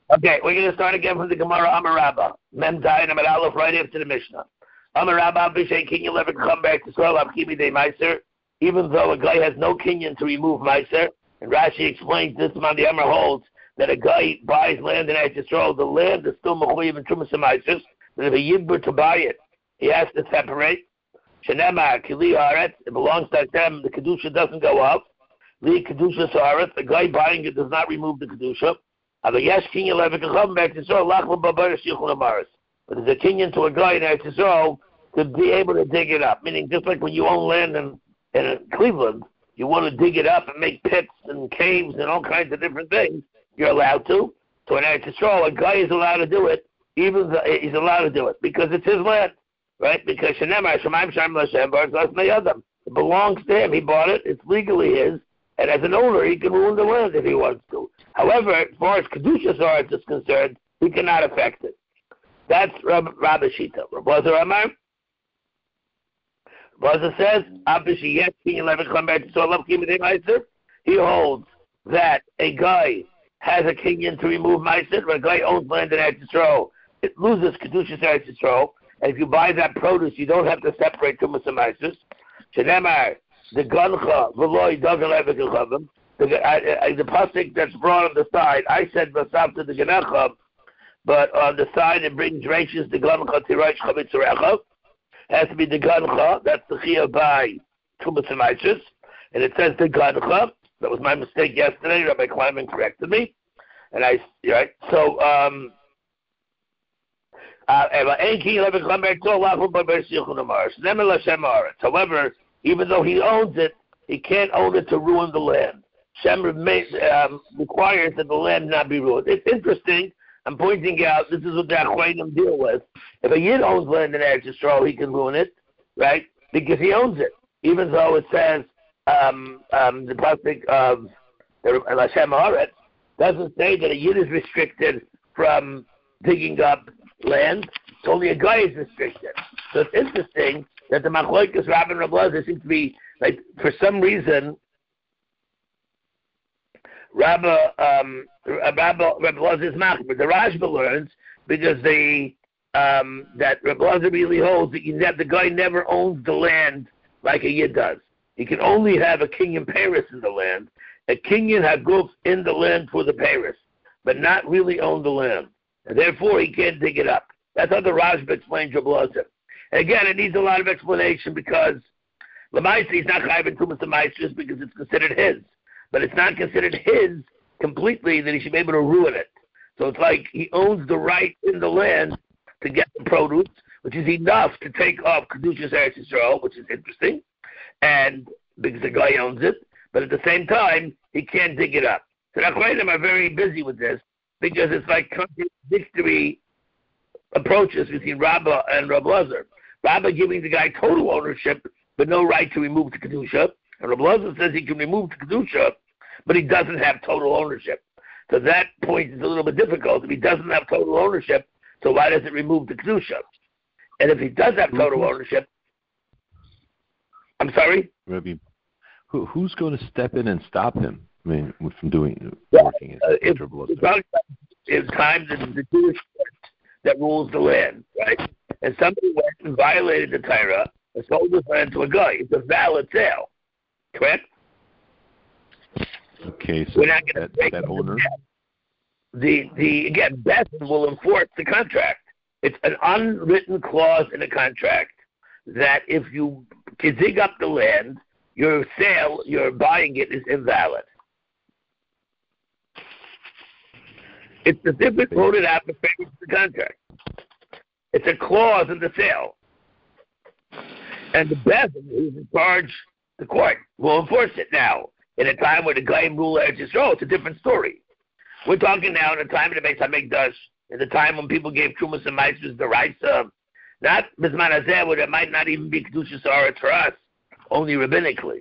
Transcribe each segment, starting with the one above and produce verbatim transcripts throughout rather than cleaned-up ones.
Okay, we're going to start again from the Gemara Amar Rabba. Mem Zayin Amar Aleph right after the Mishnah. Amar Rabba B'Shei Kinyan Lever come back to Israel Abkimi De Meiser. Even though a guy has no Kinyan to remove Meiser, and Rashi explains this man the Amar holds that a guy buys land in Eretz Yisrael, the land is still Mechuyev and Trumas Meisers, that if a Yidbur to buy it, he has to separate. Shenema Kili Haaretz, it belongs to them, the Kedusha doesn't go up. Li Kedusha Haaretz, the guy buying it does not remove the Kedusha. But there's a kinyan to a guy in Eretz Yisrael to be able to dig it up. Meaning, just like when you own land in, in Cleveland, you want to dig it up and make pits and caves and all kinds of different things, you're allowed to. So in Eretz Yisrael, a guy is allowed to do it, even the, he's allowed to do it, because it's his land, right? Because it belongs to him. He bought it. It's legally his. And as an owner, he can ruin the land if he wants to. However, as far as Kedusha Sarat is concerned, he cannot affect it. That's Rabbi Shita. Rabbi Amar. Rabbi says, he holds that a guy has a kinyan to remove Meiser. When a guy owns land in Eretz Yisrael, it loses Kedusha Sarat Yisrael. And if you buy that produce, you don't have to separate Tumas and Meisers. Shenemar, the Gancha, Veloy, Dagan Levik, the the pasuk that's brought on the side, I said Vasavta the Ganecha, but on the side it brings Rachis the Gancha Tiraish Chavetzurecha. Has to be the Gancha, that's the Chia by Tumas and Meisers. And it says the Gancha. That was my mistake yesterday. Rabbi Kleinman corrected me. And I, right? So, um, uh, however, even though he owns it, he can't own it to ruin the land. Shem um, requires that the land not be ruined. It's interesting. I'm pointing out this is what the Achronim deal with. If a Yid owns land in Eretz Yisrael, he can ruin it, right? Because he owns it, even though it says um, um, the pasuk of the Lashem Haaretz doesn't say that a Yid is restricted from digging up land. It's only a guy is restricted. So it's interesting that the Machlokes Rabbi and Rabbi Lezer seems to be, like, for some reason, Rabbi, um, Rabbi, Rabbi Lezer is Machmer. The Rashba learns, because they, um, that Rabbi Lezer really holds that, you, that the guy never owns the land like a Yid does. He can only have a kinyan Paris in the land, a kinyan haguf in the land for the Paris, but not really own the land. And therefore, he can't dig it up. That's how the Rashba explains Rabbi Lezer. And again, it needs a lot of explanation because Lamaisi is not chayiv in Tumas Meisers because it's considered his. But it's not considered his completely that he should be able to ruin it. So it's like he owns the right in the land to get the produce, which is enough to take off Kedushas Eretz Yisrael, which is interesting, and because the guy owns it. But at the same time, he can't dig it up. So the Achronim are very busy with this because it's like contradictory approaches between Rabbah and Rabbi Lezer. Rabbah giving the guy total ownership, but no right to remove the Kedusha. And Rabbi Lezer says he can remove the Kedusha, but he doesn't have total ownership. So that point is a little bit difficult. If he doesn't have total ownership, so why does it remove the Kedusha? And if he does have total ownership, I'm sorry? Rabbi, who, who's going to step in and stop him? I mean, from doing, yeah, working as uh, it, it's time that the Jewish court that rules the land, right? And somebody went and violated the Torah and sold his land to a guy. It's a valid sale, correct? Okay, so we're not going that, to that owner? The, the, again, Beth will enforce the contract. It's an unwritten clause in the contract that if you dig up the land, your sale, your buying it is invalid. It's specifically quoted out in the contract. It's a clause in the sale. And the Beth, who's in charge, the court, will enforce it now. In a time where the Goyim rule Eretz Yisrael, it's a different story. We're talking now in a time in the Beis HaMikdash, in the time when people gave Trumas and Meisers the rights of, not Bisman Hazeh, where there might not even be Kedushas Haaretz for us, only rabbinically.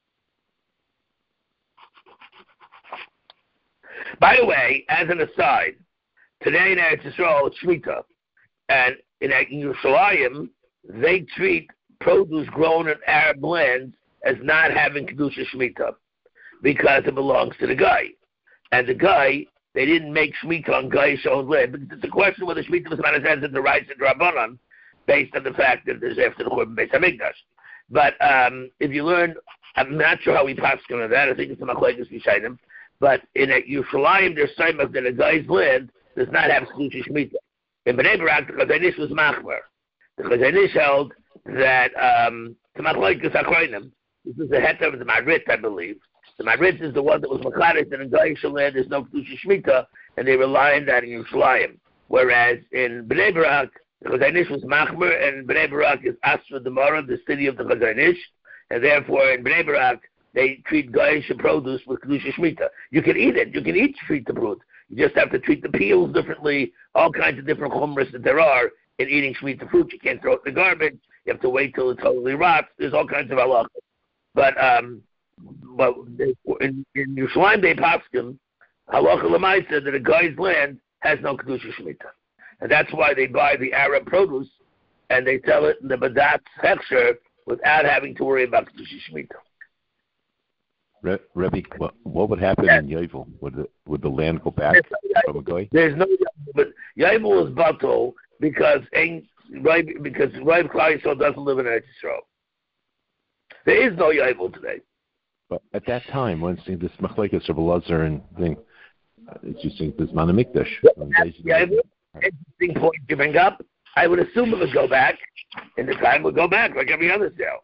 By the way, as an aside, today in Eretz Yisrael, it's Shemitah. And in Yerushalayim, they treat produce grown in Arab lands as not having Kedusha Shemitah because it belongs to the guy. And the guy they didn't make Shemitah on Goyish owned land. Because it's a question whether Shemitah was manifested in the rights of Rabbanan, based on the fact that there's after the Churban Beis Hamikdash. But um, if you learn, I'm not sure how we pass on that. I think it's a Machlekes B'Shainim. But in a Yerushalayim, there's Saimach that a guy's land does not have Kedusha Shemitah. In Bnei Barak, the Chazanish was Machmer. The Chazanish held that um, the Machlekes Akronim, this is the heter of the Marit, I believe. The Marit is the one that was Machadis, and in Goyish land there's no Kedusha Shemitah, and they rely on that in Yerushalayim. Whereas in Bnei Barak, the Chazanish was Machmer, and Bnei Barak is Asra Demara, the city of the Chazanish, and therefore in Bnei Barak, they treat Goyish produce with Kedusha Shemitah. You can eat it. You can eat Shemitah fruit. You just have to treat the peels differently, all kinds of different chumras that there are in eating Shemitah fruit. You can't throw it in the garbage. You have to wait till it totally rots. There's all kinds of halachas. But um, but in, in Yerushalayim, they paskin, halacha l'maisa, that a guy's land has no Kedusha Shemitah. And that's why they buy the Arab produce and they sell it in the Badat Hechsher without having to worry about Kedusha Shemitah. Re- Rebbe, what, what would happen yes. in Yovel? Would the, would the land go back no from a guy? There's no Yovel, but Yovel is batal because right because Rav Klal Yisrael doesn't live in Eretz Yisrael. There is no Yovel today. But at that time, when seeing this Machlekes of Elazar and thing, it's just saying this Mana Mikdash. Yeah, interesting point you bring up. I would assume it would go back, and the time would go back like every other sale.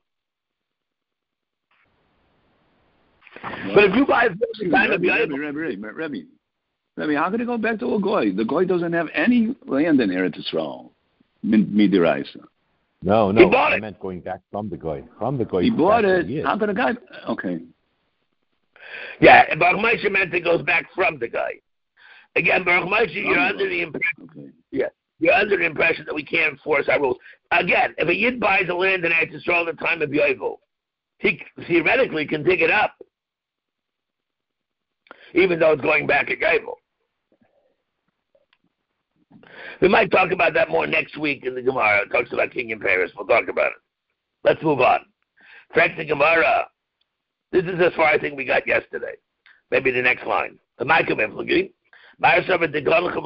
But if you buy the time Rebbe, Rebbe, Rebbe, Rebbe, Rebbe, Rebbe, how can it go back to a goy? The goy doesn't have any land in Eretz Yisrael, midiraisa. No, no, I it. meant going back from the goy. From the goy. He bought it. How could a guy? Okay. Yeah, Baruch Moshe meant it goes back from the guy. Again, Baruch Moshe, you're oh, under the impression. Okay. Yeah, you're under the impression that we can't enforce our rules. Again, if a yid buys a land in Eretz Yisrael at the time of Yovel, he theoretically can dig it up, even though it's going back at Yovel. We might talk about that more next week in the Gemara. It talks about King in Paris. We'll talk about it. Let's move on. Back to Gemara. This is as far I think we got yesterday. Maybe the next line. The Maikum Inflagi. The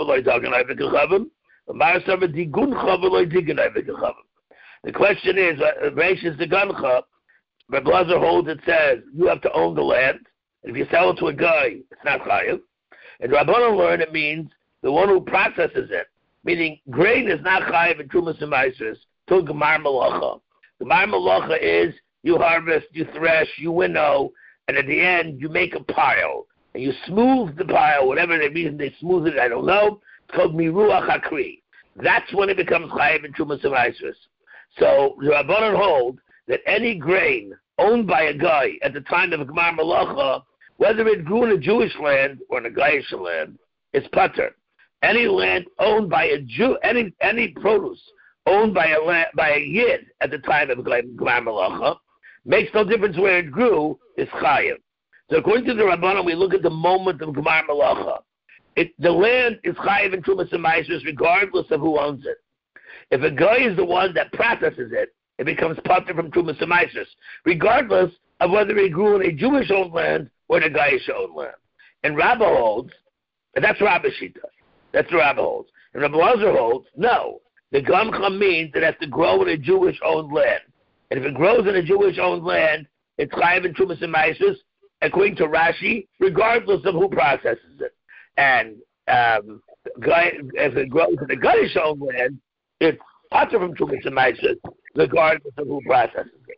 question is, Rashis the Gancha, Reb Lazar holds it says, you have to own the land. If you sell it to a guy, it's not chayav. And Rabbanan learn it means the one who processes it, meaning grain is not chayav in Trumas and Maasros till Gemar Malacha. Gemar Malacha is you harvest, you thresh, you winnow, and at the end you make a pile. And you smooth the pile, whatever the reason they smooth it, I don't know. It's called Miruach Hakri. That's when it becomes chayav in Trumas and Maasros. So the Rabbanan hold that any grain owned by a guy at the time of Gemar Malacha, whether it grew in a Jewish land or in a Goyish land, it's pater. Any land owned by a Jew, any any produce owned by a land, by a yid at the time of Gemar Malacha, makes no difference where it grew, it's chayav. So according to the Rabbanan, we look at the moment of Gemar Malacha. It, the land is chayav in Trumas and Maasros regardless of who owns it. If a guy is the one that processes it, it becomes pater from Trumas and Maasros, regardless of whether it grew in a Jewish-owned land or in a Goyish-owned land. And Rabba holds, and that's Rabba Shita. That's what Rabba holds. And Rabbi Lazar holds, no. The Gamcha means it has to grow in a Jewish-owned land. And if it grows in a Jewish-owned land, it's chayav in Trumas and Maasros, according to Rashi, regardless of who processes it. And um, if it grows in a Goyish-owned land, it's pater from Trumas and Maasros, regardless of who processes it.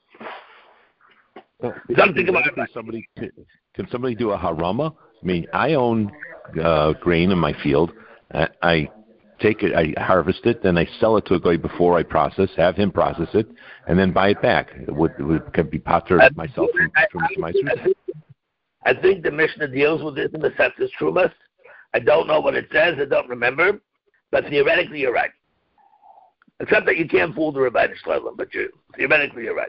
Uh, Something about somebody can, can somebody do a harama? I mean, I own uh, grain in my field. I, I take it, I harvest it, then I sell it to a guy before I process, have him process it, and then buy it back. Would would could be pater myself from Trumas and Maasros? I think the Mishnah deals with this in the sense of Trumas. I don't know what it says. I don't remember, but theoretically you're right. Except that you can't fool the Rebbeinu Shalom, but you theoretically you're right.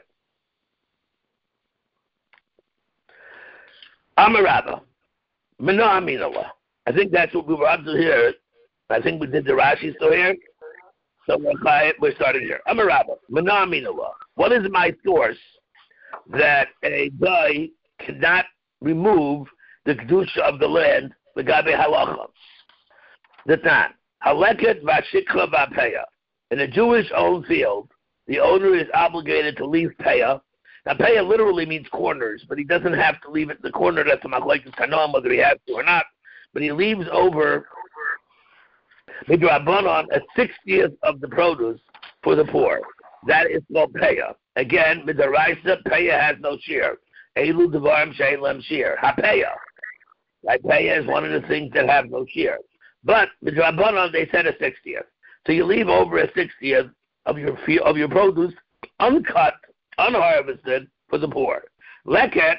Amarabba, Mena Aminallah. I think that's what we were up to here. I think we did the Rashi still here. So we're, we're starting here. Amarabba, Mena Aminallah. What is my source that a guy cannot remove the kedusha of the land L'gabe halacha. Natan, haleket v'ashikha v'apeya. In a Jewish-owned field, the owner is obligated to leave peya. Now, peya literally means corners, but he doesn't have to leave it in the corner. That's a machlekes tanoim, whether he has to or not. But he leaves over midrabanan a sixtieth of the produce for the poor. That is called peya. Again, midaraisa, peya has no shear. Elu devarim she'ein lem shear. Ha-peya. Like peya is one of the things that have no shear. But midrabanan, they said a sixtieth. So you leave over a sixtieth of your of your produce uncut, unharvested for the poor. Leket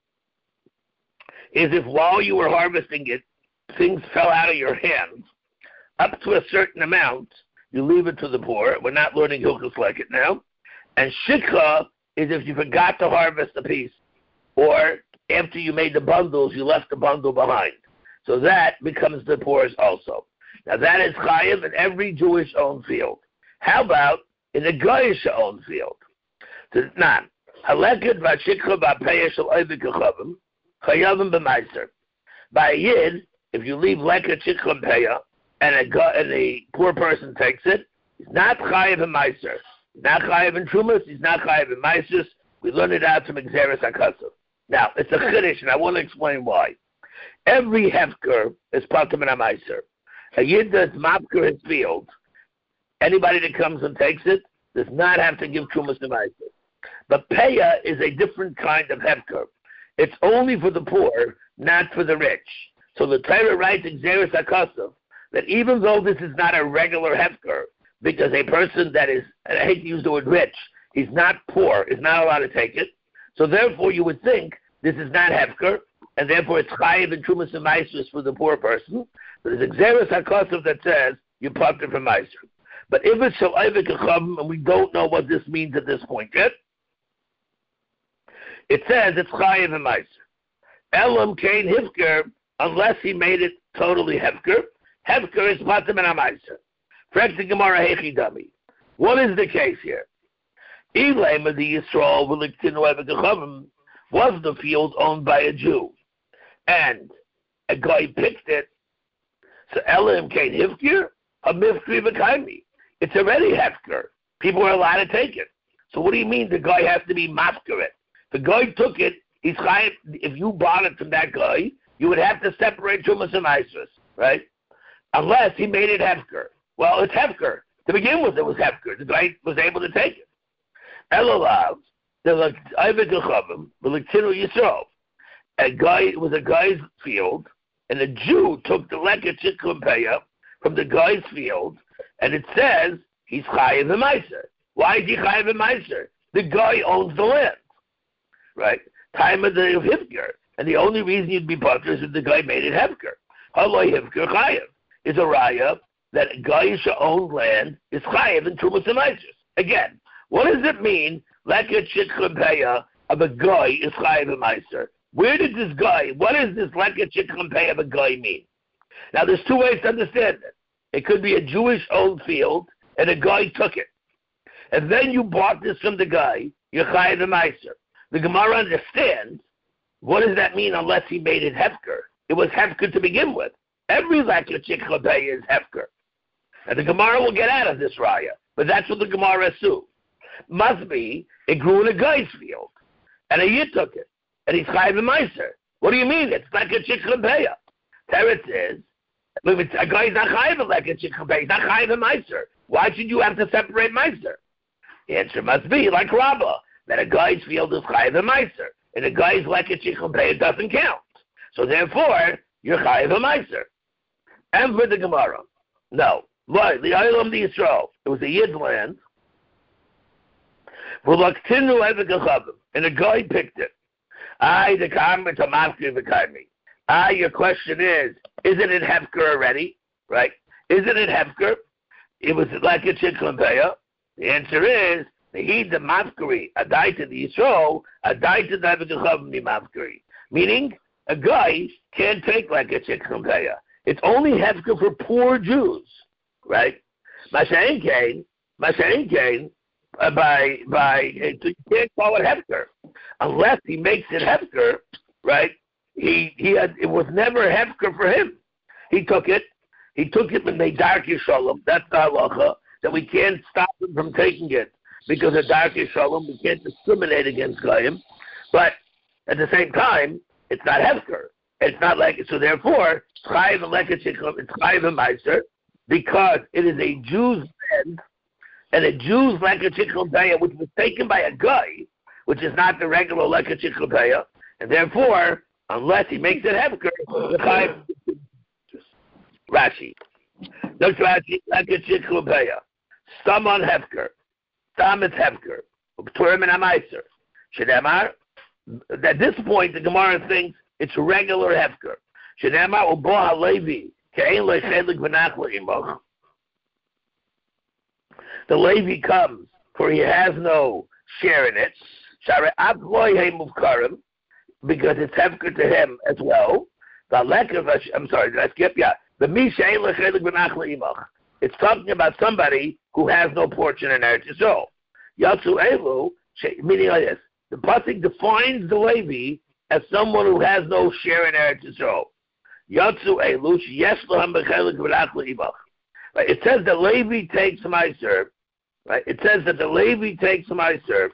is if while you were harvesting it, things fell out of your hands. Up to a certain amount, you leave it to the poor. We're not learning Hilchos Leket now. And shikha is if you forgot to harvest a piece, or after you made the bundles, you left the bundle behind. So that becomes the poor's also. Now that is chayiv in every Jewish-owned field. How about in a Goyish-owned field? Now, haleket v'ashikha v'apeya shel oivik hachavim chayavim b'maiser. By a yid, if you leave leket shikha and peya, and a and a poor person takes it, he's not chayiv in maiser. He's not chayiv in trumas. He's not chayiv in maisers. We learned it out from Xeris HaKasav. Now it's a chiddush, and I want to explain why. Every hefker is patur min maiser. A yid does mapker his field. Anybody that comes and takes it does not have to give trumas to maiser. But peya is a different kind of hefker. It's only for the poor, not for the rich. So the Torah writes in Xeris HaKasav that even though this is not a regular hefker, because a person that is, and I hate to use the word rich, he's not poor, is not allowed to take it. So therefore you would think this is not hefker, and therefore it's chayiv and trumas and maisers for the poor person. But there's Xeris HaKasav that says you patur from maiser. But if it's shel oivik hachavim, and we don't know what this means at this point yet, it says it's chayiv and maiser. Elam kain hifker, unless he made it totally hefker. Hefker is patur min maiser. Frek the Gemara hechi dami. What is the case here? Elam of the Yisrael v'liktinu oivik hachavim was the field owned by a Jew, and a guy picked it. So Elam kain hifker, a mifkri v'kaimi. It's already hefker. People are allowed to take it. So what do you mean the guy has to be mafker it? The guy took it. He's chayiv. If you bought it from that guy, you would have to separate trumas and maisers, right? Unless he made it hefker. Well, it's hefker. To begin with, it was hefker. The guy was able to take it. Elolav, the oivik hachavim, v'liktinu Yisrael. A guy, it was a guy's field, and a Jew took the leket shikha and peya from the guy's field, and it says he's chayiv and maiser. Why is he chayiv and maiser? The guy owns the land, right? Time of the hefker, and the only reason you'd be patur is if the guy made it hefker. Haloi hefker chayiv is a raya that a Goyish-owned land is chayiv and trumas and maisers. Again, what does it mean? Leket shikha and peya of a guy is chayiv and maiser. Where did this guy? What does this leket shikha and peya of a guy mean? Now, there's two ways to understand it. It could be a Jewish-owned field, and a guy took it, and then you bought this from the guy. You're chayiv and maiser. The Gemara understands. What does that mean? Unless he made it hefker, it was hefker to begin with. Every leket shikha and peya is hefker. And the Gemara will get out of this raya, but that's what the Gemara assumes. Must be it grew in a guy's field, and a yid took it, and he's chayiv and maiser. What do you mean? It's leket shikha and peya. Teretz is, a guy's not chayiv and leket shikha and peya. He's not chayiv and maiser. Why should you have to separate maiser? The answer must be like Rabbah, that a guy's field is chayiv and maiser, and a guy's leket shikha and peya doesn't count. So therefore, you're chayiv and maiser. And for the Gemara, no. Why? The Olam the Yisrael. It was a Yid's land. V'laktinu oivik hachavim, and a guy picked it. I the kamer to mafkir v'kaimi. Ah, your question is, isn't it hefker already? Right? Isn't it hefker? It was like a shikha and peya. The answer is, the heed the mafkiri, a die to the Yisrael, a die to the oivik hachavim the mafkiri. Meaning, a guy can't take like a shikha and peya. It's only hefker for poor Jews. Right? Masha'en kain, Masha'en kain, uh, by, by, uh, you can't call it hefker. Unless he makes it hefker, right? he he had it was never hefker for him. He took it. He took it when they dark Yishalom. That's the halacha that we can't stop him from taking it because of dark Yishalom. We can't discriminate against Goyim, but at the same time, it's not hefker. It's not like so. Therefore, it's chayiv and leket shiklam. It's chayiv and meiser because it is a Jew's land and a Jew's leket shiklam payah, which was taken by a guy, which is not the regular leket shiklam payah, and therefore, unless he makes it hefker, the chayiv. Rashi. Look, Rashi, leket shiklam payah. Stam on hefker. Stam is hefker. Turim and ameiser. Shedemar. At this point, the Gemara thinks it's regular hefker. Shedemar ubo halevi ke'ein lechelik v'nach le'imoch. The Levi comes, for he has no share in it. Share ab loy he'muvkarim, because it's hefker to him as well. The lekav, I'm sorry, did I skip? Yeah. The mi she'ein lechelik v'nach le'imoch. It's talking about somebody who has no portion in Eretz Yisrael. Yatsu elu, meaning like this. The pasuk defines the Levi as someone who has no share in Eretz Yisrael. Yatsu elu yes lahem bechelik v'nach le'imoch. Right? It says the Levi takes meiser. Right? It says that the Levi takes meiser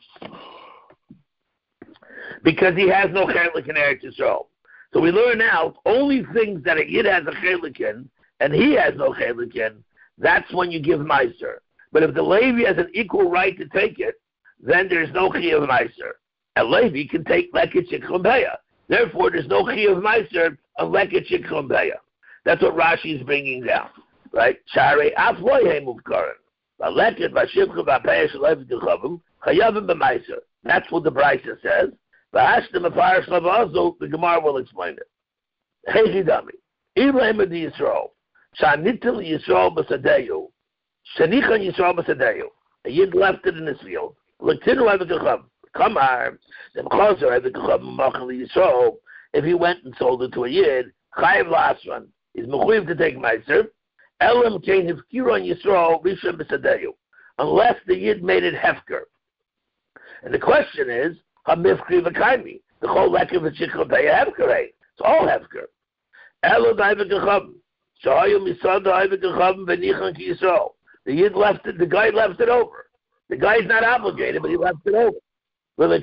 because he has no chelik in Eretz Yisrael. So we learn now only things that a yid has a chelik in and he has no chelik in. That's when you give meiser. But if the Levi has an equal right to take it, then there's no chiyuv meiser. A Levi can take leket shiklam payah. Therefore, there's no chiyuv meiser of leket shiklam payah. That's what Rashi is bringing down, right? Sharei af loy he'muvkarim. Leket v'shivcha v'payah shalev d'chavim chayavim b'meiser. That's what the Brisa says. V'hashtem afar shlavazo. The Gemara will explain it. Hechidami. Ibrahim adi Yisrael. Shanitil Yisrael b'sadeyu. Shanichan Yisrael b'sadeyu. A yid left it in his field. Come on, if he went and sold it to a yid, chayiv la'asran, he's mechuyev to take meiser. Elam kein hifkir on Yisrael rishon b'sadeyu, unless the yid made it hefker. And the question is, hamifkri v'kaimi, the whole lekker v'shikol payah hefker. It's all hefker. Elo da'ivik gechavim, shahayu misad da'ivik gechavim v'nichan ki Yisrael. The yid left it. The guy left it over. The guy's not obligated, but he left it over. The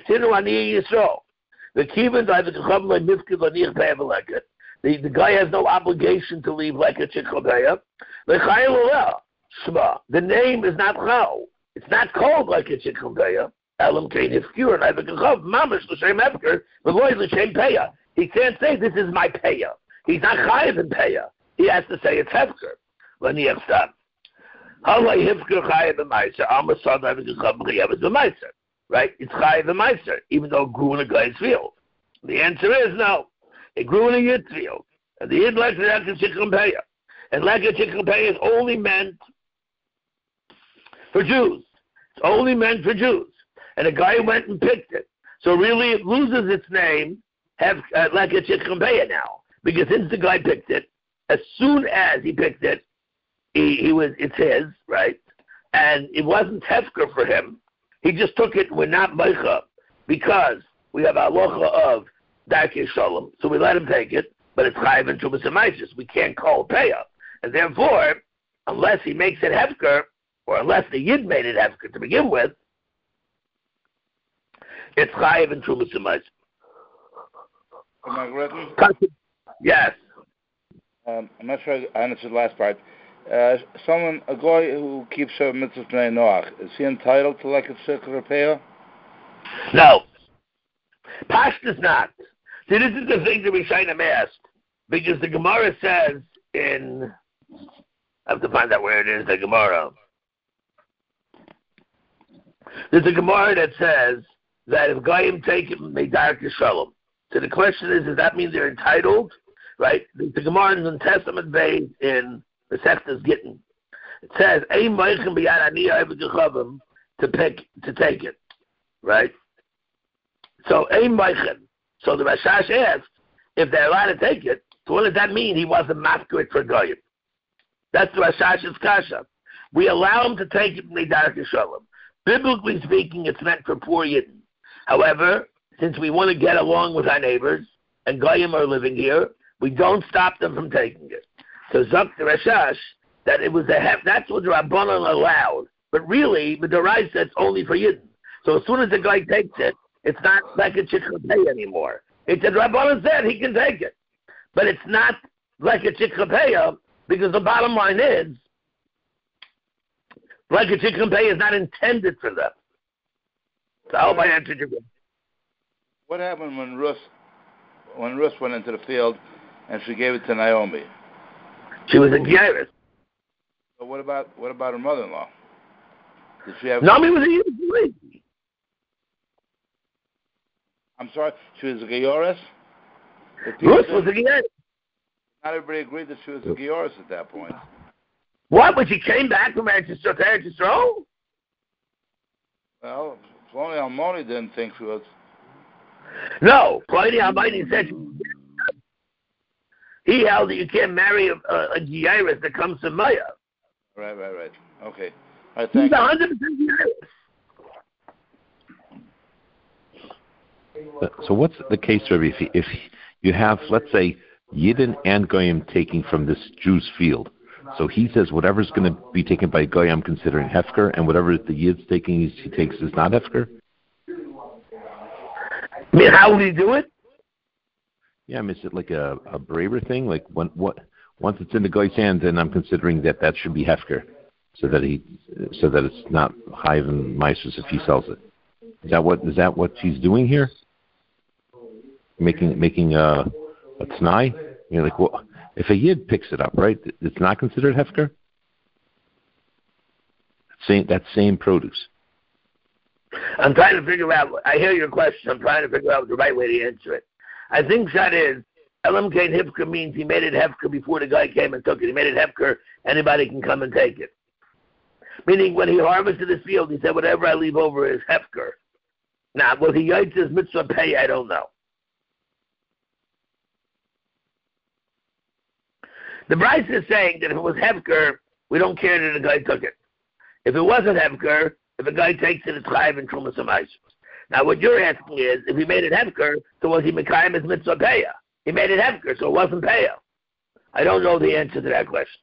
the guy has no obligation to leave leket shiklam payah. The name is not chal. It's not called leket shiklam payah. Elam kein hifkir and I've gechov mamish l'shem hefker v'loy l'shem payah. He can't say this is my payah. He's not chayiv in payah. He has to say it's hefker. L'niach stam. Right? It's chayiv v'meiser, even though it grew in a guy's field. The answer is no. It grew in a yid's field. And the yid left leket shiklam payah. And leket shiklam payah is only meant for Jews. It's only meant for Jews. And a guy went and picked it. So really it loses its name, have uh, leket shiklam payah now. Because since the guy picked it, as soon as he picked it, He, he was, it's his, right? And it wasn't hefker for him. He just took it, we're not meicha, because we have halacha of darkei shalom, so we let him take it, but it's chayiv and trumas and we can't call payah. And therefore, unless he makes it hefker, or unless the yid made it hefker to begin with, it's chayiv and trumas and meiser. Am I written? Yes. Um, I'm not sure I answered the last part. Uh, someone, a guy who keeps a mitzvah b'nei Noach, is he entitled to leket shiklam payah? No. Pashtus not. See, this is the thing that we trying to ask, because the Gemara says in, I have to find out where it is, the Gemara. There's a Gemara that says that if Goyim take it, they dark Shalom. So the question is, does that mean they're entitled? Right? The, the Gemara is in Testament based in the Sechtas Gittin. It says, "Ein moichem b'yad ani ha'eved gechavim," to pick, to take it, right? So ein moichem. So the Rashash asks, if they're allowed to take it, so what does that mean? He wasn't mafkir for goyim. That's the Rashash's kasha. We allow him to take it from the Darkei Shalom. Biblically speaking, it's meant for poor Yidden. However, since we want to get along with our neighbors and Goyim are living here, we don't stop them from taking it. So Zok the Rashash, that it was a hef, that's what the Rabbanon allowed. But really, the Doraisa, it's only for Yidden. So as soon as the guy takes it, it's not like a Chikha anymore. It's a Rabbanon said he can take it. But it's not like a Chikha because the bottom line is, like a Chikha is not intended for them. So I hope I answered your question. What happened when Rus, when Rus went into the field and she gave it to Naomi? She was a Gyaris. So what about what about her mother-in-law? Did she have? Naomi was a Yiddish. I'm sorry, she was a Gioris? Rus was a Gyaris. Not everybody agreed that she was a Gioris at that point. What? When she came back from Eretz Yisrael? Well, Ploni Almoni didn't think she was. No, Ploni Almoni said she was. He held that you can't marry a, a, a Gyaris that comes from Maya. Right, right, right. Okay. All right, thank He's one hundred percent Gyaris. So what's the case, Rabbi, if, if you have, let's say, Yidden and Goyim taking from this Jew's field? So he says whatever's going to be taken by Goy, I'm considering Hefker, and whatever the Yid's taking, he takes is not Hefker? I mean, how would he do it? Yeah, I mean, is it like a, a braver thing? Like when, what, once it's in the Goy's hand, then I'm considering that that should be Hefker, so that he, so that it's not Chayiv and Meisus if he sells it. Is that what is that what he's doing here? Making making a, a t'nai? You know, like well, if a Yid picks it up, right? It's not considered Hefker. Same that same produce. I'm trying to figure out. I hear your question. I'm trying to figure out the right way to answer it. I think that is Elam Kain Hefker means he made it Hefker before the guy came and took it. He made it Hefker. Anybody can come and take it. Meaning, when he harvested his field, he said, "Whatever I leave over is Hefker." Now, was he yaitz his mitzvah pay? I don't know. The Bryce is saying that if it was Hefker, we don't care that the guy took it. If it wasn't Hefker, if a guy takes it, it's Chayiv and Trumas Amaisus. Now, what you're asking is, if he made it Hefker, so was he Mekayim his mitzvah peya? He made it Hefker, so it wasn't peya. I don't know the answer to that question.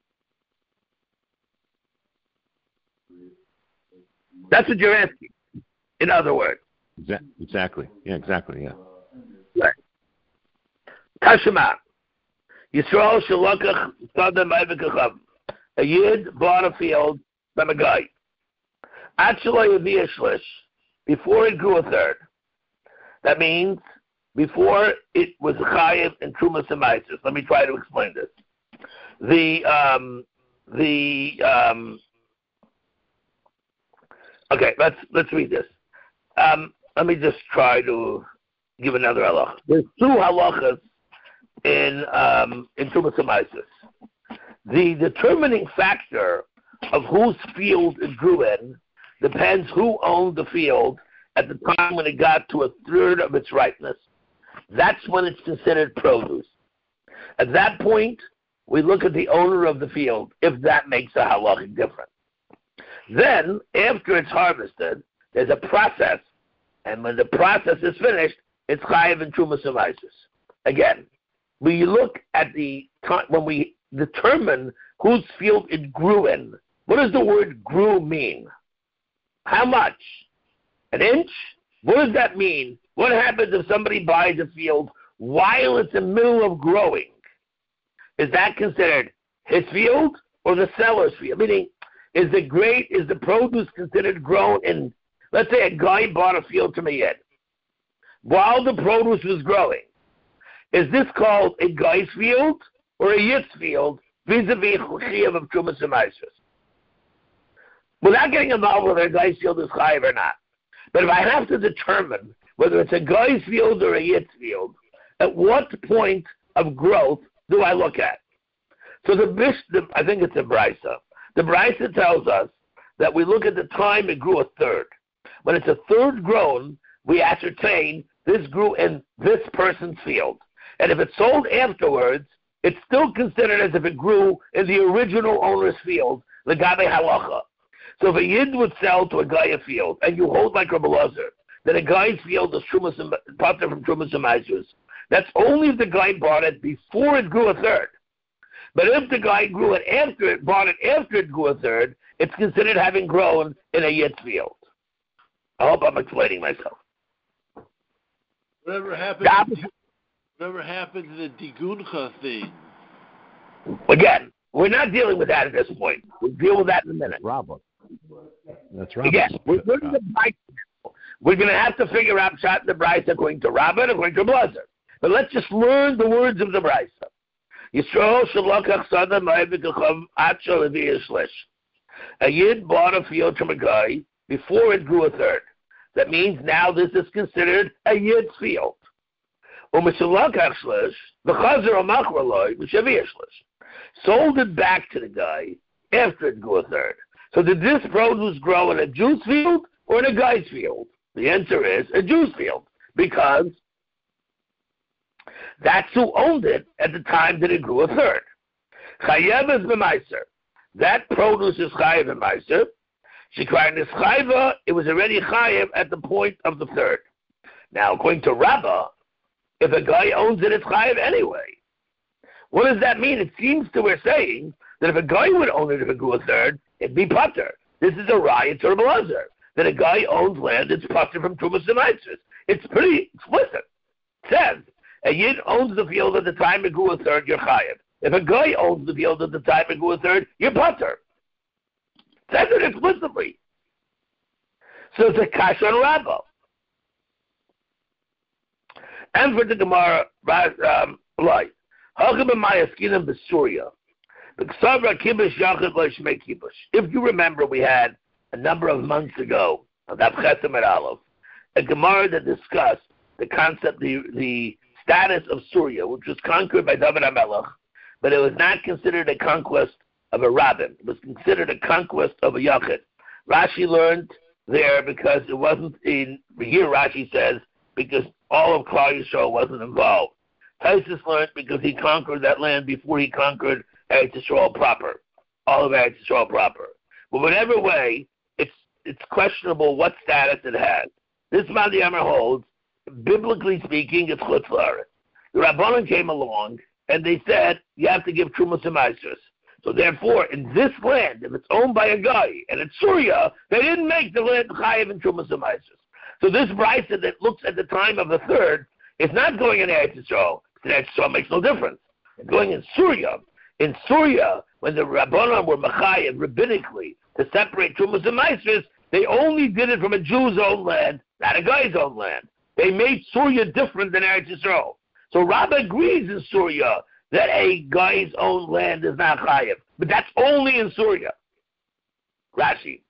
That's what you're asking. In other words. Exactly. Yeah, exactly. Yeah. Right. Tashema. Yisrael shalakach tzadam ayvikachav. A Yid bought a field from a guy. Actually, it would be a shlish before it grew a third. That means before it was a chayiv and trumas and meisus. Let me try to explain this. The um, the um, okay. Let's let's read this. Um, let me just try to give another halacha. There's two halachas in um, in trumas and meisus. The determining factor of whose field it grew in depends who owned the field at the time when it got to a third of its ripeness. That's when it's considered produce. At that point, we look at the owner of the field, if that makes a halachic difference. Then, after it's harvested, there's a process, and when the process is finished, it's chayiv and trumas and Again, we look at the time when we determine whose field it grew in. What does the word grew mean? How much? An inch? What does that mean? What happens if somebody buys a field while it's in the middle of growing? Is that considered his field or the seller's field? Meaning, is the great, is the produce considered grown in, let's say a guy bought a field from a Yid. While the produce was growing, is this called a guy's field or a Yid's field vis-a-vis Chayiv of Trumas and Meisus? Without getting involved with whether a guy's field is chayiv or not. But if I have to determine whether it's a guy's field or a Yid's field, at what point of growth do I look at? So the, the I think it's a brisa. The brisa tells us that we look at the time it grew a third. When it's a third grown, we ascertain this grew in this person's field. And if it's sold afterwards, it's still considered as if it grew in the original owner's field, the Gabe Halacha. So if a Yid would sell to a guy a field, and you hold like Rabbi Lazar, that a guy's field is Trumas and Pater from Trumas and Meisus, That's only if the guy bought it before it grew a third. But if the guy grew it after it, bought it after it grew a third, it's considered having grown in a yit field. I hope I'm explaining myself. Whatever happened, to, whatever happened to the Diguncha thing? Again, we're not dealing with that at this point. We'll deal with that in a minute. Rabba. That's right. Again, we're, we're, we're going to have to figure out Pshat in the Brisa according to Rabba and according to Blazer. But let's just learn the words of the Brisa. Yisrael shalokach sada ma'avikachav acho levi'ishlish. A yid bought a field from a guy before it grew a third. That means now this is considered a yid's field. U'mishalokach shlish v'chazer amachraloi v'shaviyishlish. Sold it back to the guy after it grew a third. So did this produce grow in a Jew's field or in a guy's field? The answer is a Jew's field, because that's who owned it at the time that it grew a third. Chayev is b'maiser. That produce is chayev b'maiser. Shekvar nischayva, it was already chayev at the point of the third. Now, according to Rabbah, if a guy owns it, it's chayev anyway. What does that mean? It seems to we're saying that if a guy would own it if it grew a third, it'd be pater. This is a riot to Rabbi Elazar. That a guy owns land, it's pater from Trumas and Mitzvahs. It's pretty explicit. It says, a yid owns the field at the time it grew a third, you're chayev. If a guy owns the field at the time it grew a third, you're pater. It says it explicitly. So it's a kash on Rabbah. And for the Gemara, um, like, if you remember, we had a number of months ago, a Gemara that discussed the concept, the, the status of Syria, which was conquered by David HaMelech, but it was not considered a conquest of a rabbin. It was considered a conquest of a yachid. Rashi learned there because it wasn't in, here Rashi says, because all of Klal Yisrael wasn't involved. Taisus learned because he conquered that land before he conquered Eretz Yisrael proper, all of Eretz Yisrael proper. But whatever way, it's it's questionable what status it has. This Madi Amar holds, biblically speaking, it's Chutz La'aretz. The Rabbanan came along and they said you have to give Trumas and Maasros. So therefore, in this land, if it's owned by a guy and it's Syria, they didn't make the land Chayiv and Trumas and Maasros. So this Brisa that looks at the time of the third is not going in Eretz Yisrael. Eretz Yisrael makes no difference. It's going in Syria. In Syria, when the Rabbanan were Machayev rabbinically to separate Trumas and Maasros, they only did it from a Jew's own land, not a guy's own land. They made Syria different than Eretz Yisrael. So Rabbah agrees in Syria that a guy's own land is not Chayev. But that's only in Syria. Rashi.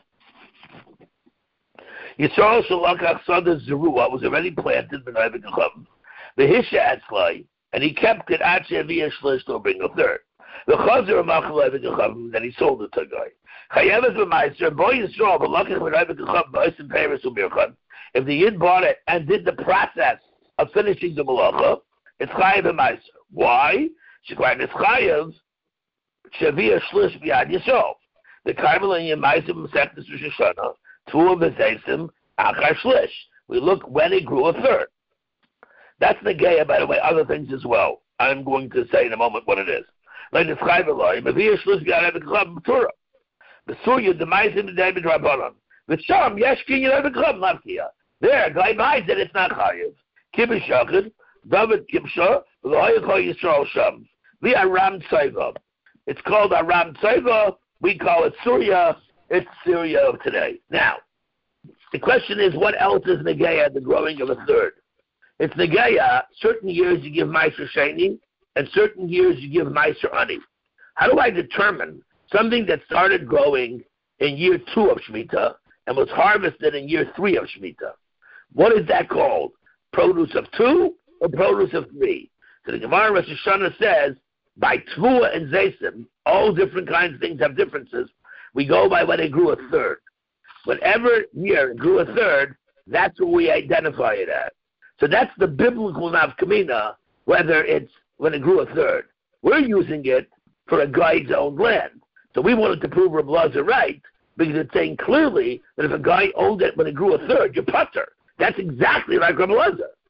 Yisrael Shalakach Sada Zerua was already planted b'nai v'kachavim. The Hisha Atzlai, and he kept it at Sheviyah Shlish to bring a third. The Chazer Machalai v'kachavim, then he sold it to a guy. Chayev b'maiser, boy Yisrael, v'lakach b'nai v'kachavim, b'osim peiros u'mirchan. If the Yid bought it and did the process of finishing the malacha, it's Chayev b'maiser. Why? Shekvar Nischayev Sheviyah Shlish b'yad Yisrael. The Carmel and Yemaisim Masechtas Rosh Hashanah, two of the Zaysim, Achar Shlish. We look when it grew a third. That's the Geya, by the way, other things as well. I'm going to say in a moment what it is. Like the Chayv Eloi, Maviyah Shlish B'yad Evekchav B'Torah. The Surya, the Maisim, the David Rabbanon. The Sham, Yeshkin Yad Evekchav Lavkiya. There, guy buys it, it's not Chayiv. Kibbutz Shachid, David Kibshah, V'Loyachah Yisrael Sham. We are Ram Tzaiva. It's called Aram Tzaiva. We call it Syria. It's Syria of today. Now, the question is, what else is Negeya, the growing of a third? It's Negeya, certain years you give Meiser Sheni, and certain years you give Meiser Ani. How do I determine something that started growing in year two of Shemitah and was harvested in year three of Shemitah? What is that called? Produce of two or produce of three? So the Gemara Rosh Hashanah says, by Tvua and Zaysim, all different kinds of things have differences. We go by when it grew a third. Whatever year it grew a third, that's what we identify it as. So that's the biblical nafkamina, whether it's when it grew a third. We're using it for a guy's own land. So we wanted to prove Reb Elazar right, because it's saying clearly that if a guy owned it when it grew a third, you're putter. That's exactly like Reb Elazar.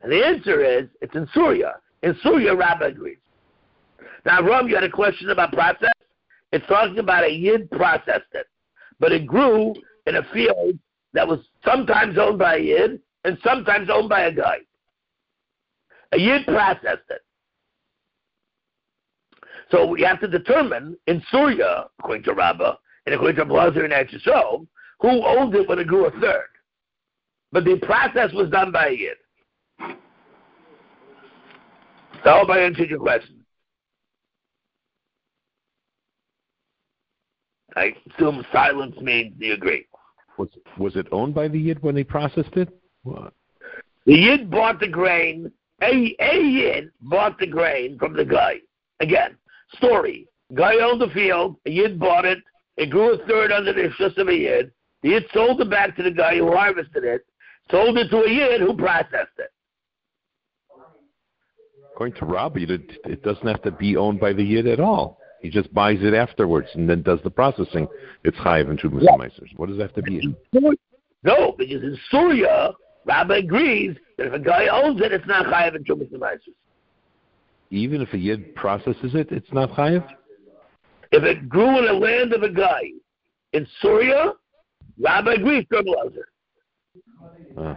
And the answer is, it's in Surya. In Surya, Rabbi agrees. Now, Ram, you had a question about process? It's talking about a Yid processed it. But it grew in a field that was sometimes owned by a Yid and sometimes owned by a guy. A Yid processed it. So we have to determine, in Surya, according to Rabbah, and according to Blazer and Eretz, who owned it when it grew a third. But the process was done by a Yid. So I hope I answered your question. I assume silence means you agree. Was was it owned by the Yid when they processed it? What? The Yid bought the grain. A, a Yid bought the grain from the guy. Again, story. Guy owned the field. A Yid bought it. It grew a third under the shus of a Yid. The Yid sold it back to the guy who harvested it. Sold it to a Yid who processed it. According to Rabbi, it, it doesn't have to be owned by the Yid at all. He just buys it afterwards and then does the processing. It's chayiv and Trumas and Meisers. What does that have to be? No, because in Surya, Rabbi agrees that if a guy owns it, it's not chayiv and Trumas and Meisers. Even if a Yid processes it, it's not chayiv? If it grew in the land of a guy in Surya, Rabbi agrees to a uh.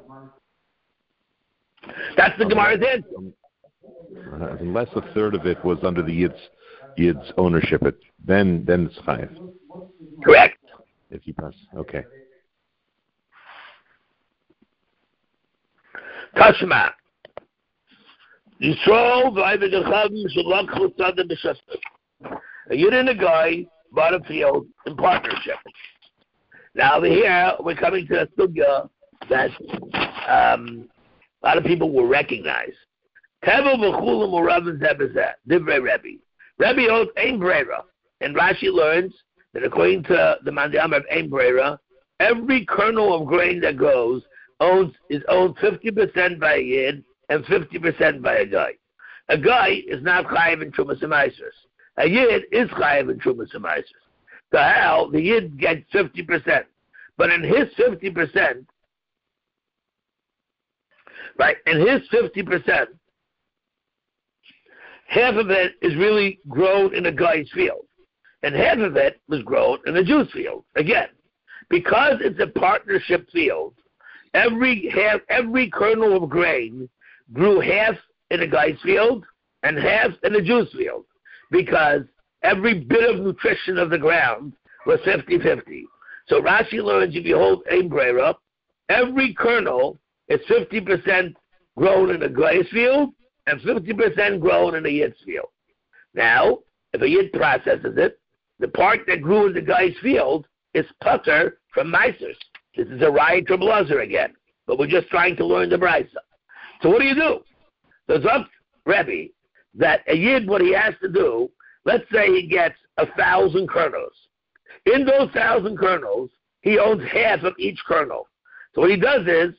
That's the Gemara's answer. Uh, unless a third of it was under the Yid's Yid's ownership, it then then it's chayiv. Correct. If you pass, okay. Tashma. Yisrael v'ayv'gachavim shalach chutzad b'shastim. A Yid and a guy bought a field in partnership. Now over here, we're coming to a sugya that um, a lot of people will recognize. Tevel v'chulim u'ravim zebezeh, divrei Rebbe. Rebbe owns ein brera, and Rashi learns that according to the Mandiyam of ein brera, every kernel of grain that grows owns is owned fifty percent by a Yid and fifty percent by a guy. A guy is not chayiv in Trumas and Meisers. A Yid is chayiv in Trumas and Meisers. So how the Yid gets fifty percent, but in his fifty percent, right, in his fifty percent, half of it is really grown in a guy's field, and half of it was grown in a Jew's field. Again, because it's a partnership field, every half, every kernel of grain grew half in a guy's field and half in a Jew's field, because every bit of nutrition of the ground was fifty-fifty. So Rashi learns if you hold ein brera, every kernel is fifty percent grown in a guy's field and fifty percent grown in a Yid's field. Now, if a Yid processes it, the part that grew in the guy's field is putter from Meisers. This is a Raya Treblazer again, but we're just trying to learn the Brisa. So what do you do? There's up Rebbe that a Yid, what he has to do, let's say he gets a thousand kernels. In those thousand kernels, he owns half of each kernel. So what he does is,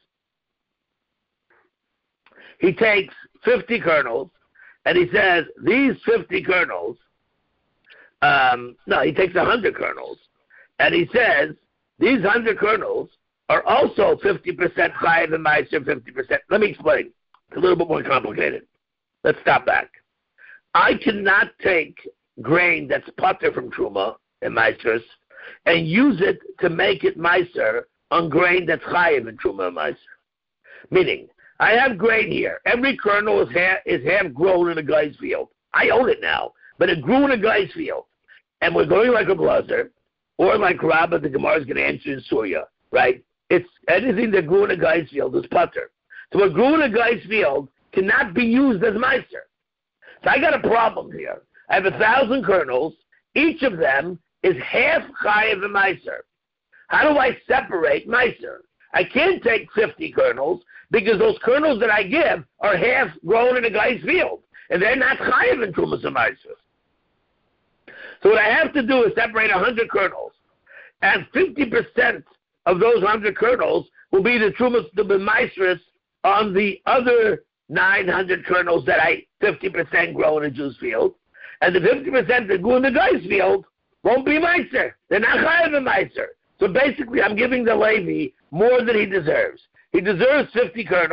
he takes fifty kernels, and he says, these fifty kernels, um, no, he takes one hundred kernels, and he says, these one hundred kernels are also fifty percent chayiv and meiser, fifty percent. Let me explain. It's a little bit more complicated. Let's stop back. I cannot take grain that's putter from Truma and meisers and use it to make it meiser on grain that's chayiv and Truma and meiser. Meaning, I have grain here. Every kernel is half, is half grown in a guy's field. I own it now, but it grew in a guy's field. And we're going like a blazer, or like Rabbah, the Gemara is going to answer in Surya, right? It's anything that grew in a guy's field is putter. So what grew in a guy's field cannot be used as meiser. So I got a problem here. I have a thousand kernels. Each of them is half chayiv and meiser. How do I separate meiser? I can't take fifty kernels, because those kernels that I give are half grown in a guy's field, and they're not chayiv in Trumas and Meisers. So what I have to do is separate one hundred kernels, and fifty percent of those one hundred kernels will be the Trumas, the Meisers on the other nine hundred kernels that I fifty percent grow in a Jew's field, and the fifty percent that go in the guy's field won't be Meiser. They're not chayiv in Meiser. So basically, I'm giving the Levi more than he deserves. He deserves fifty kernels.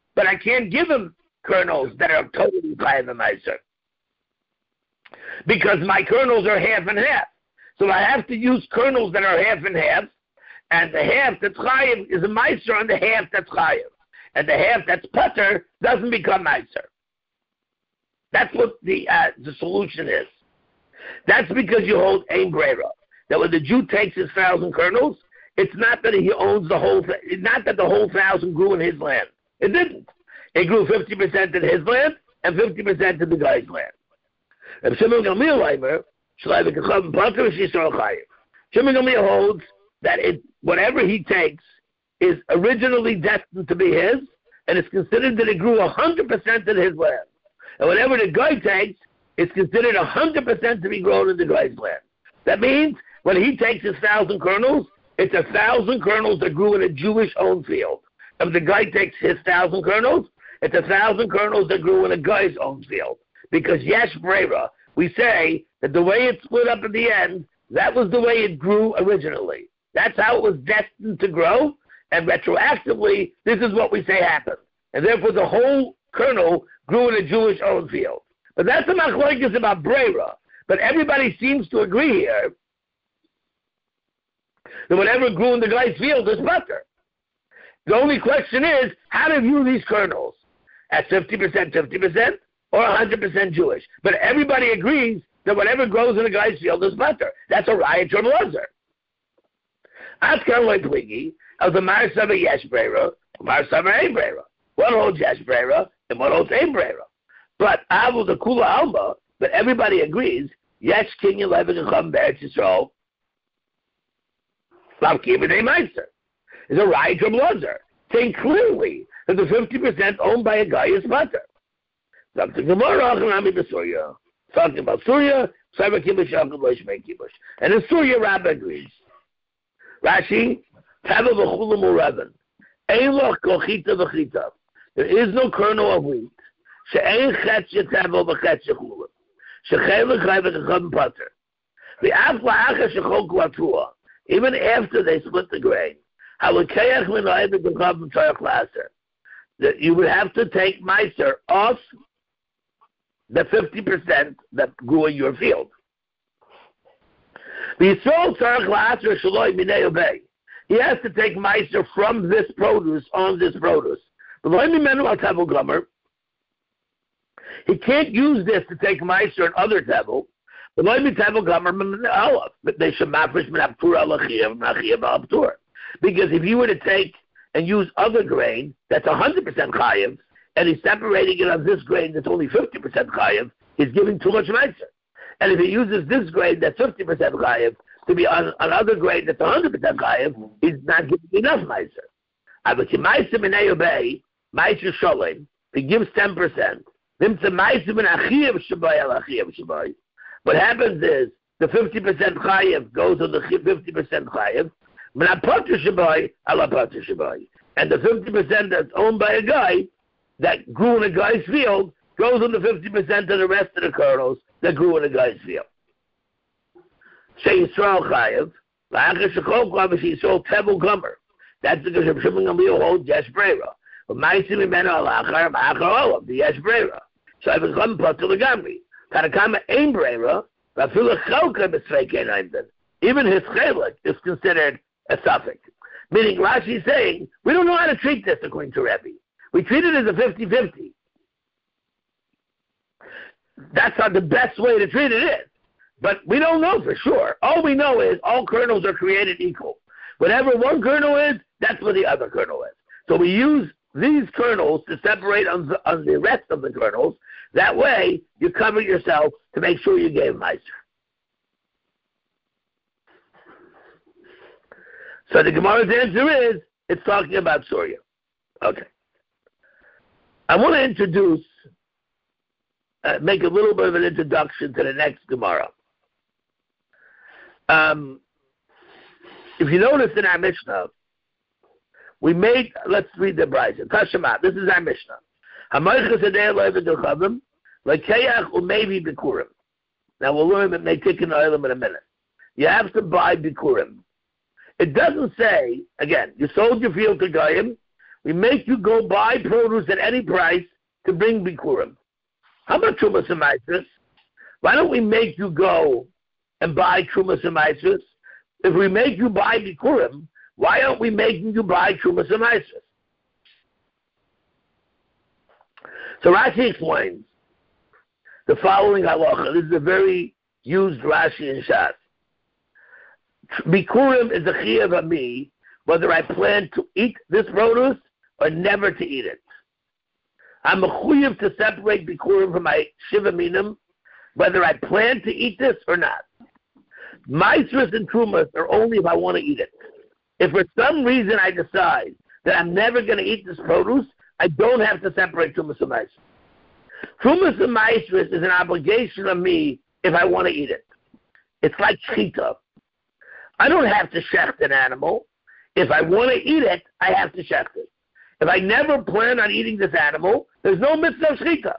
but I can't give him kernels that are totally chayiv and meiser. Because my kernels are half and half. So I have to use kernels that are half and half, and the half that's chayiv is a meiser on the half that's chayiv. And the half that's putter doesn't become meiser. That's what the uh, the solution is. That's because you hold ein brera. That when the Jew takes his thousand kernels, it's not that he owns the whole, it's not that the whole thousand grew in his land. It didn't. It grew fifty percent in his land and fifty percent in the guy's land. If Shimon Gamliel Shimon Gamliel holds that it, whatever he takes is originally destined to be his, and it's considered that it grew one hundred percent in his land. And whatever the guy takes, it's considered one hundred percent to be grown in the guy's land. That means when he takes his thousand kernels, it's a thousand kernels that grew in a Jewish-owned field. If the guy takes his thousand kernels, it's a thousand kernels that grew in a guy's own field. Because yesh brera, we say that the way it split up at the end, that was the way it grew originally. That's how it was destined to grow, and retroactively, this is what we say happened. And therefore, the whole kernel grew in a Jewish-owned field. But that's a machlokes about brera. But everybody seems to agree here that whatever grew in the guy's field is butter. The only question is, how to view these kernels? As fifty percent, fifty percent, or one hundred percent Jewish? But everybody agrees that whatever grows in a guy's field is butter. That's a riot from Lazar. Askan loy pligi, as a mar sava yesh brera, mar sava ein brera. One holds yesh brera, and one holds ein brera. But avu the kula alma, but everybody agrees, yesh kinyan levin chum be'eretz Yisrael, lav kibudei meiser. Is a riot from Lazar, saying clearly that the fifty percent owned by a guy is butter. Something Gemara, Surya. Talking about Surya, Cyber Kibush, Yaakov, Shmei Kibush. And in Surya, Rabbi agrees. Rashi, Tava v'chula mu'raven. Ein loch kochita v'chita. There is no kernel of wheat. She'ein chetz yetavo v'chetz yechula. She'chel v'chai v'cham pater. V'af la'acha shechol kvatua. Even after they split the grain, halakayach v'nai v'cham v'chayach laser. That you would have to take meiser off the fifty percent that grew in your field. He has to take meiser from this produce on this produce. He can't use this to take meiser and other tevel. Because if you were to take and use other grain that's one hundred percent chayiv, and he's separating it on this grain that's only fifty percent chayiv, he's giving too much meiser. And if he uses this grain that's fifty percent chayiv to be on another grain that's one hundred percent chayiv, he's not giving enough meiser. But if meiser sholem, he gives ten percent. What happens is the fifty percent chayiv goes on the fifty percent chayiv, and the fifty percent that's owned by a guy that grew in a guy's field goes on the fifty percent of the rest of the kernels that grew in a guy's field. Shei Yisrael chayiv, la'achar shechol klav Yisrael tevel gomer. That's because Reb Shimon Gamliel holds yesh brera. But ma'asim imenu alachar ma'achar olav the yesh brera. So I've become patur legamri. Tarakama ein brera, v'afilu chelka b'sfeik ein aimden. Even his chelik is considered a suffix. Meaning Rashi is saying, we don't know how to treat this according to Rebbe. We treat it as a fifty-fifty. That's not the best way to treat it is. But we don't know for sure. All we know is all kernels are created equal. Whatever one kernel is, that's what the other kernel is. So we use these kernels to separate on the, on the rest of the kernels. That way, you cover yourself to make sure you gave meiser. So the Gemara's answer is, it's talking about Surya. Okay. I want to introduce, uh, make a little bit of an introduction to the next Gemara. Um, if you notice in our Mishnah, we made, let's read the Brisa. Tashema, this is our Mishnah. Now we'll learn that Meitik Oilam in a minute. You have to buy Bikurim. It doesn't say, again, you sold your field to Goyim. we make you go buy produce at any price to bring Bikurim. How about Trumas and Maasros? Why don't we make you go and buy Trumas and Maasros? If we make you buy Bikurim, why aren't we making you buy Trumas and Maasros? So Rashi explains the following halacha. This is a very used Rashi in Shas. Bikurim is a chiyuv of me, whether I plan to eat this produce or never to eat it. I'm a chiyuv to separate Bikurim from my Shiva Minim, whether I plan to eat this or not. Maasros and Trumas are only if I want to eat it. If for some reason I decide that I'm never going to eat this produce, I don't have to separate Trumas and Maasros. Trumas and Maasros is an obligation of me if I want to eat it. It's like shechita. I don't have to shecht an animal. If I want to eat it, I have to shecht it. If I never plan on eating this animal, there's no mitzvah of shechita.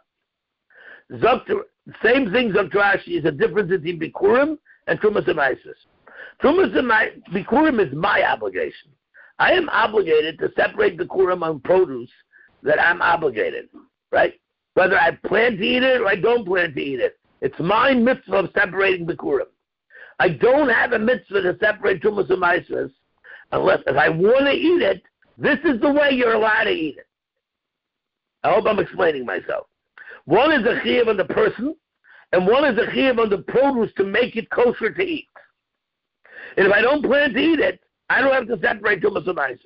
Same thing, Rashi, is a difference between Bikurim and Trumas and Maasros. Trumas and my, Bikurim is my obligation. I am obligated to separate Bikurim on produce that I'm obligated, right? Whether I plan to eat it or I don't plan to eat it. It's my mitzvah of separating Bikurim. I don't have a mitzvah to separate Trumas and Maasros unless if I want to eat it, this is the way you're allowed to eat it. I hope I'm explaining myself. One is a chiyuv on the person, and one is a chiyuv on the produce to make it kosher to eat. And if I don't plan to eat it, I don't have to separate Trumas and Maasros.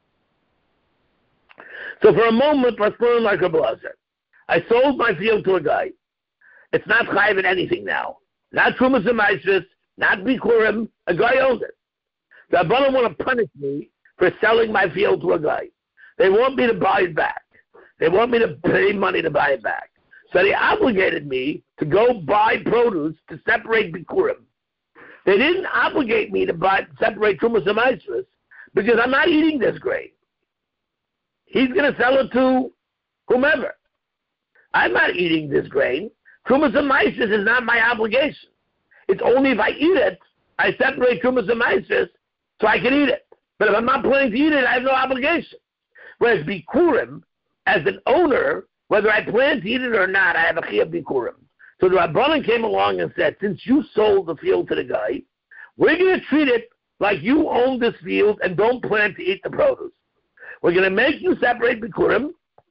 So for a moment, let's learn like a blazer. I sold my field to a guy. It's not chayiv in anything now. Not Trumas and Maasros, not Bikurim. A guy owns it. The Rabbanan want to punish me for selling my field to a guy. They want me to buy it back. They want me to pay money to buy it back. So they obligated me to go buy produce to separate Bikurim. They didn't obligate me to buy separate Trumas and Maasros because I'm not eating this grain. He's going to sell it to whomever. I'm not eating this grain. Trumas and Maasros is not my obligation. It's only if I eat it, I separate Trumas and Maasros so I can eat it. But if I'm not planning to eat it, I have no obligation. Whereas Bikurim, as an owner, whether I plan to eat it or not, I have a chiyuv Bikurim. So the Rabbanan came along and said, since you sold the field to the guy, we're going to treat it like you own this field and don't plan to eat the produce. We're going to make you separate Bikurim,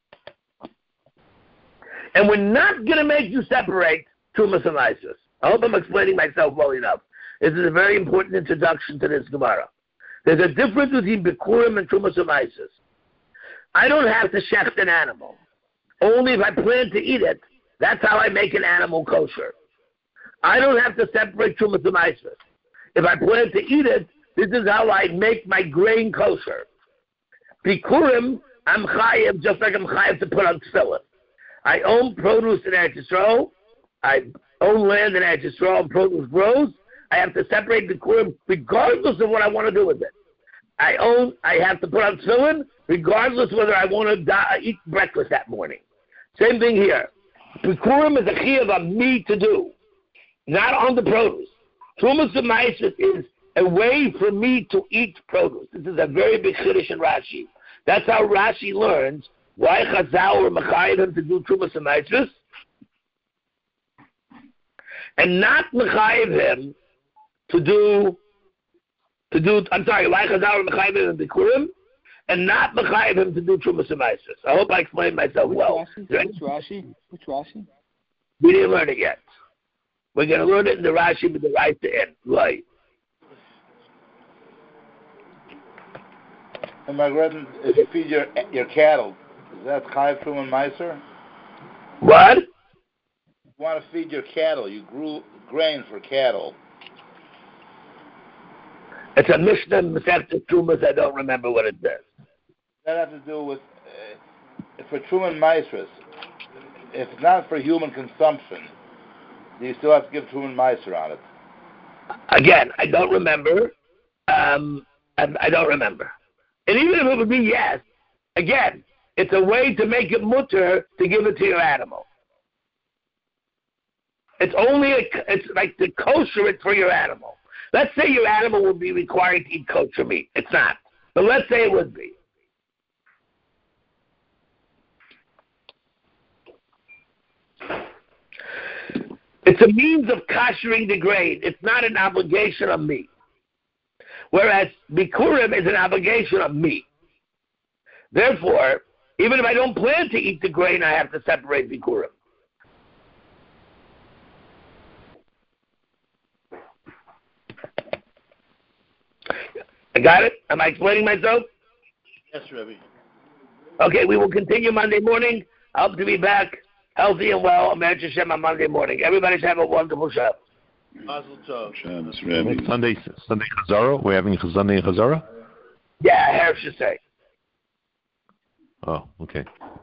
and we're not going to make you separate Trumas and Maasros. I hope I'm explaining myself well enough. This is a very important introduction to this Gemara. There's a difference between Bikurim and Trumas and Maasros. I don't have to shecht an animal. Only if I plan to eat it, that's how I make an animal kosher. I don't have to separate Trumas and Maasros. If I plan to eat it, this is how I make my grain kosher. Bikurim, I'm chayiv just like I'm chayiv to put on tefillin. I own produce in Eretz Yisrael. I own land in Eretz Yisrael and produce grows. I have to separate Bikurim regardless of what I want to do with it. I own, I have to put on tefillin regardless whether I want to die, eat breakfast that morning. Same thing here. Bikurim is a chiyuv of me to do, not on the produce. Trumas and Maasros is a way for me to eat produce. This is a very big chiddush in Rashi. That's how Rashi learns why Chazal were mechayiv him to do Trumas and Maasros, and not mechayiv him to do to do. I'm sorry, why Chazal were mechayiv him to Bikurim, and not mechayiv him to do Trumas and Maasros. I hope I explained myself Which well. Rashi? Which Rashi? Which Rashi? We didn't learn it yet. We're going to learn it in the Rashi with the right to end. Right. And Margaret, if you feed your your cattle, is that chayiv Truma and Maaser? What? You want to feed your cattle. You grew grain for cattle. It's a Mishnah in Masechta Trumas. I don't remember what it says. That has to do with uh, for Truma and Maaser. If it's not for human consumption, do you still have to give Truma and Maaser on it? Again, I don't remember. Um, I, I don't remember. And even if it would be yes, again, it's a way to make it mutter to give it to your animal. It's only a, it's like to kosher it for your animal. Let's say your animal would be required to eat kosher meat. It's not. But let's say it would be. It's a means of koshering the grain. It's not an obligation of me. Whereas Bikurim is an obligation of me. Therefore, even if I don't plan to eat the grain, I have to separate Bikurim. I got it? Am I explaining myself? Yes, Rebbe. Okay, we will continue Monday morning. I hope to be back healthy and well. Amen Hashem on Monday morning. Everybody should have a wonderful Shabbat. Mazel tov. Shabbos, Rebbe. Sunday, Sunday Chazara. We're having Sunday Chazara. Yeah, Harris should say. Oh, okay.